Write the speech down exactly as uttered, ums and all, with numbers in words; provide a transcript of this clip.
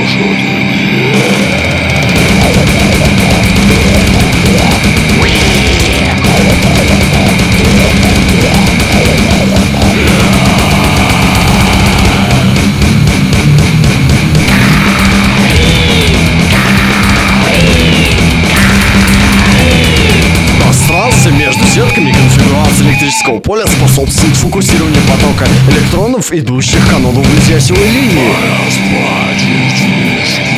Между сетками конфигурация электрического поля способствует фокусированию потока электронов, идущих к аноду близящей линии.